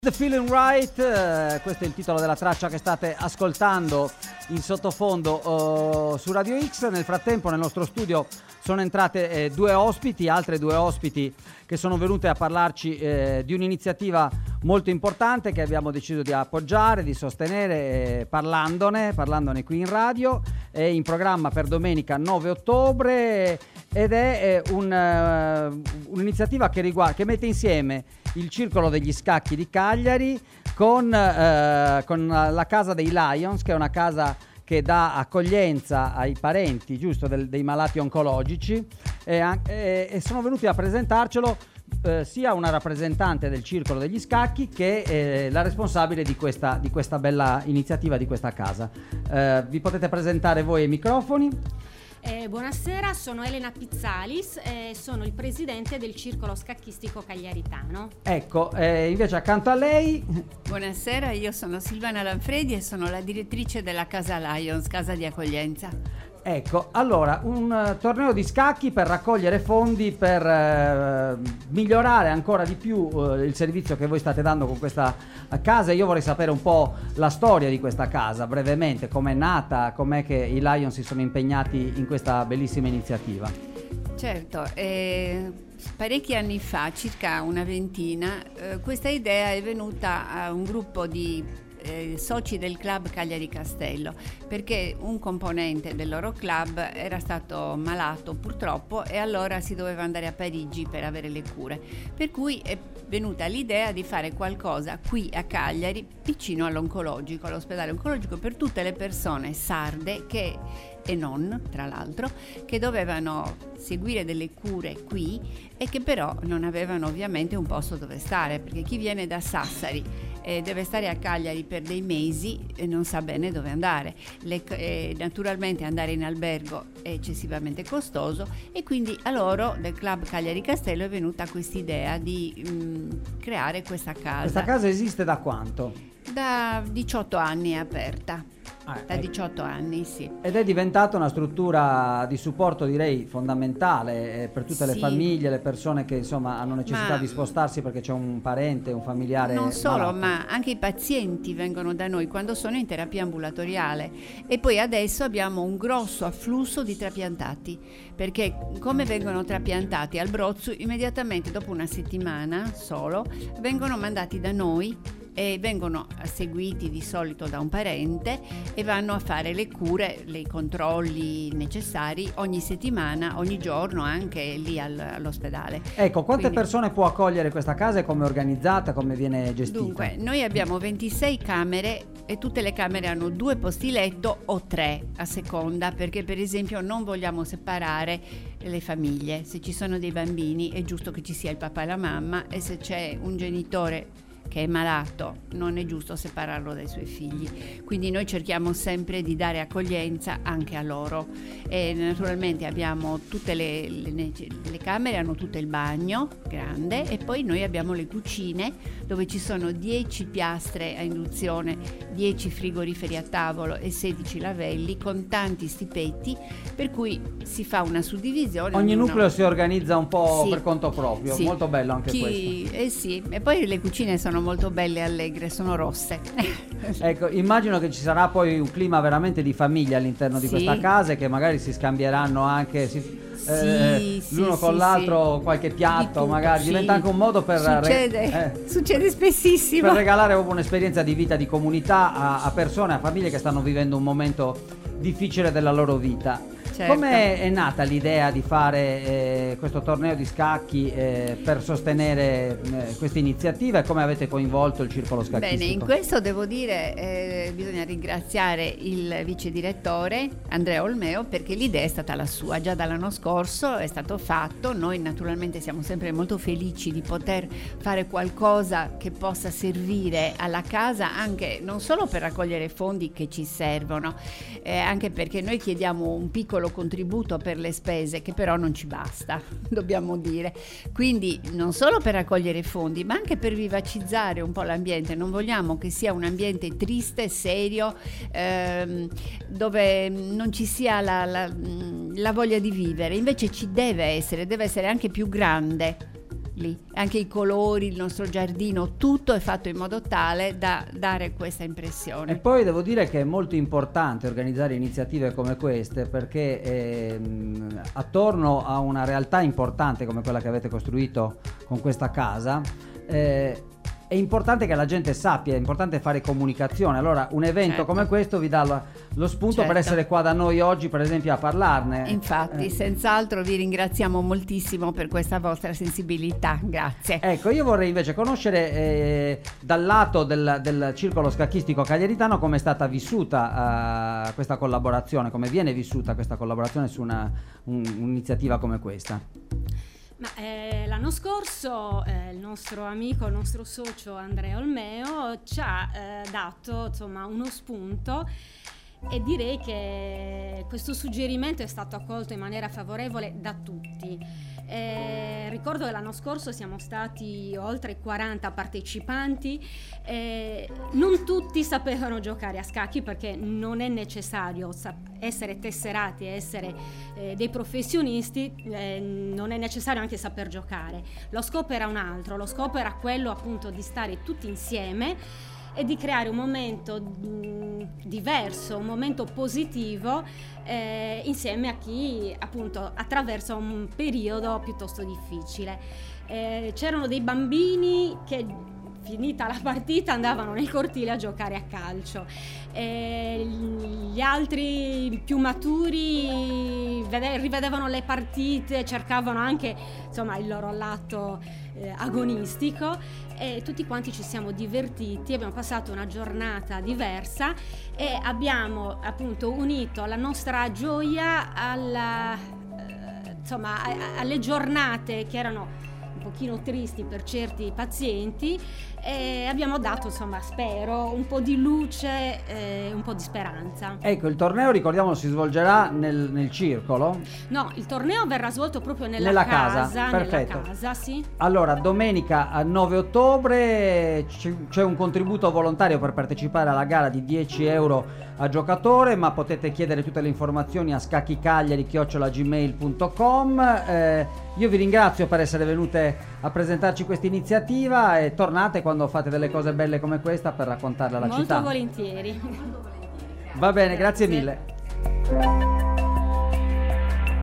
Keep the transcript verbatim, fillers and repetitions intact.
The Feeling Right, eh, questo è il titolo della traccia che state ascoltando in sottofondo eh, su Radio X. Nel frattempo nel nostro studio sono entrate eh, due ospiti, altre due ospiti che sono venute a parlarci eh, di un'iniziativa molto importante che abbiamo deciso di appoggiare, di sostenere, eh, parlandone, parlandone qui in radio. È in programma per domenica nove ottobre ed è eh, un, uh, un'iniziativa che, riguarda, che mette insieme il Circolo degli Scacchi di Cagliari con, eh, con la Casa dei Lions, che è una casa che dà accoglienza ai parenti, giusto, del, dei malati oncologici, e, e, e sono venuti a presentarcelo eh, sia una rappresentante del Circolo degli Scacchi che eh, la responsabile di questa, di questa bella iniziativa, di questa casa. Eh, vi potete presentare voi ai microfoni. Eh, buonasera, sono Elena Pizzalis e sono il presidente del Circolo Scacchistico Cagliaritano. Ecco, eh, invece accanto a lei... Buonasera, io sono Silvana Lanfredi e sono la direttrice della Casa Lions, casa di accoglienza. Ecco, allora, un uh, torneo di scacchi per raccogliere fondi per uh, migliorare ancora di più uh, il servizio che voi state dando con questa uh, casa. Io vorrei sapere un po' la storia di questa casa, brevemente, com'è nata, com'è che i Lions si sono impegnati in questa bellissima iniziativa. Certo, eh, parecchi anni fa, circa una ventina, eh, questa idea è venuta a un gruppo di Eh, soci del club Cagliari Castello, perché un componente del loro club era stato malato purtroppo e allora si doveva andare a Parigi per avere le cure, per cui è venuta l'idea di fare qualcosa qui a Cagliari vicino all'oncologico, all'ospedale oncologico, per tutte le persone sarde che e non, tra l'altro, che dovevano seguire delle cure qui e che però non avevano ovviamente un posto dove stare, perché chi viene da Sassari e deve stare a Cagliari per dei mesi e non sa bene dove andare. Le, eh, naturalmente andare in albergo è eccessivamente costoso e quindi a loro del club Cagliari Castello è venuta quest'idea di mh, creare questa casa. Questa casa esiste da quanto? Da diciotto anni è aperta. Ah, da ecco. diciotto anni, sì. Ed è diventata una struttura di supporto, direi, fondamentale eh, per tutte le Sì. famiglie, le persone che insomma hanno necessità Ma di spostarsi perché c'è un parente, un familiare non solo, malato. ma anche i pazienti vengono da noi quando sono in terapia ambulatoriale e poi adesso abbiamo un grosso afflusso di trapiantati, perché come vengono trapiantati al Brozzo, immediatamente dopo una settimana solo vengono mandati da noi e vengono seguiti di solito da un parente e vanno a fare le cure, i controlli necessari ogni settimana, ogni giorno, anche lì al, all'ospedale. Ecco, quante Quindi, persone può accogliere questa casa e come è organizzata, come viene gestita? Dunque, noi abbiamo ventisei camere e tutte le camere hanno due posti letto o tre a seconda, perché per esempio non vogliamo separare le famiglie. Se ci sono dei bambini è giusto che ci sia il papà e la mamma, e se c'è un genitore che è malato non è giusto separarlo dai suoi figli, quindi noi cerchiamo sempre di dare accoglienza anche a loro e naturalmente abbiamo tutte le, le, le camere, hanno tutto il bagno grande e poi noi abbiamo le cucine dove ci sono dieci piastre a induzione, dieci frigoriferi a tavolo e sedici lavelli con tanti stipetti, per cui si fa una suddivisione. Ogni ognuno... nucleo si organizza un po' Sì. per conto proprio, Sì. molto bello anche Chi... questo. Eh sì, e poi le cucine sono molto belle e allegre, sono rosse. Ecco, immagino che ci sarà poi un clima veramente di famiglia all'interno di Sì. questa casa, e che magari si scambieranno anche si, Sì, eh, sì, l'uno sì, con l'altro sì. qualche Di piatto, tutto, magari sì. diventa anche un modo per, succede, re- eh, succede spessissimo. per regalare proprio un'esperienza di vita, di comunità a, a persone, a famiglie che stanno vivendo un momento difficile della loro vita. Certo. Come è nata l'idea di fare eh, questo torneo di scacchi eh, per sostenere eh, questa iniziativa, e come avete coinvolto il Circolo Scacchistico? Bene, in questo devo dire eh, bisogna ringraziare il vice direttore Andrea Olmeo, perché l'idea è stata la sua, già dall'anno scorso è stato fatto. Noi naturalmente siamo sempre molto felici di poter fare qualcosa che possa servire alla casa, anche non solo per raccogliere fondi che ci servono, eh, anche perché noi chiediamo un piccolo contributo per le spese che però non ci basta, dobbiamo dire, quindi non solo per raccogliere fondi ma anche per vivacizzare un po' l'ambiente. Non vogliamo che sia un ambiente triste, serio, ehm, dove non ci sia la, la, la voglia di vivere, invece ci deve essere, deve essere anche più grande lì. Anche i colori, il nostro giardino, tutto è fatto in modo tale da dare questa impressione. E poi devo dire che è molto importante organizzare iniziative come queste, perché ehm, attorno a una realtà importante come quella che avete costruito con questa casa, eh, è importante che la gente sappia, è importante fare comunicazione. Allora un evento certo. come questo vi dà lo, lo spunto certo. per essere qua da noi oggi, per esempio, a parlarne. Infatti, eh. senz'altro vi ringraziamo moltissimo per questa vostra sensibilità, grazie. Ecco, io vorrei invece conoscere eh, dal lato del, del Circolo Scacchistico Cagliaritano come è stata vissuta uh, questa collaborazione, come viene vissuta questa collaborazione su una, un, un'iniziativa come questa. Ma, eh, l'anno scorso eh, il nostro amico, il nostro socio Andrea Olmeo ci ha eh, dato insomma uno spunto, e direi che questo suggerimento è stato accolto in maniera favorevole da tutti. Eh, ricordo che l'anno scorso siamo stati oltre quaranta partecipanti, eh, non tutti sapevano giocare a scacchi, perché non è necessario sap- essere tesserati, essere eh, dei professionisti, eh, non è necessario anche saper giocare. Lo scopo era un altro, lo scopo era quello appunto di stare tutti insieme e di creare un momento mh, diverso, un momento positivo eh, insieme a chi appunto attraversa un periodo piuttosto difficile. Eh, c'erano dei bambini che finita la partita andavano nel cortile a giocare a calcio, eh, gli altri più maturi vede- rivedevano le partite, cercavano anche insomma il loro lato eh, agonistico, e tutti quanti ci siamo divertiti, abbiamo passato una giornata diversa e abbiamo appunto unito la nostra gioia alla, eh, insomma, a- alle giornate che erano un pochino tristi per certi pazienti, e abbiamo dato insomma, spero, un po' di luce e un po' di speranza. Ecco, il torneo, ricordiamo, si svolgerà nel, nel circolo? No, il torneo verrà svolto proprio nella, Nella casa, casa, perfetto. Nella casa, sì. Allora, domenica nove ottobre c- c'è un contributo volontario per partecipare alla gara di dieci euro a giocatore, ma potete chiedere tutte le informazioni a scacchicagliari chiocciola gmail punto com. Eh, io vi ringrazio per essere venute a presentarci questa iniziativa, e tornate quando fate delle cose belle come questa per raccontarle alla Molto città. volentieri. Va bene, grazie, Grazie. mille.